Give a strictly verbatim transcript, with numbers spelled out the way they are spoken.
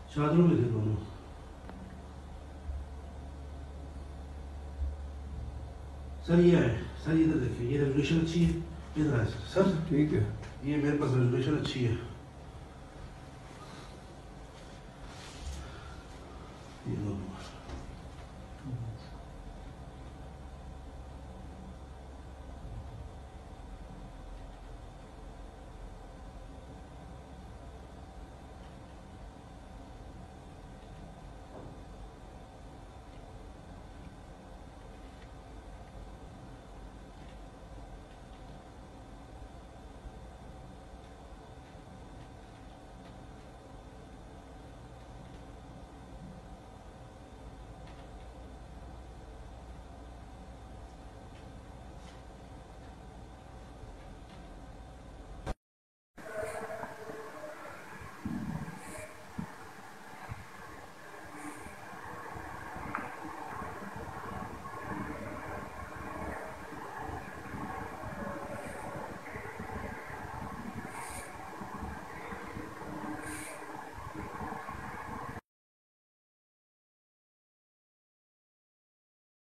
चादरों में थे दोनों। सर ये है सर, इधर देखिए, ये रेजोल्यूशन अच्छी है, इधर है सर। ठीक है, ये मेरे पास रेजोल्यूशन अच्छी है।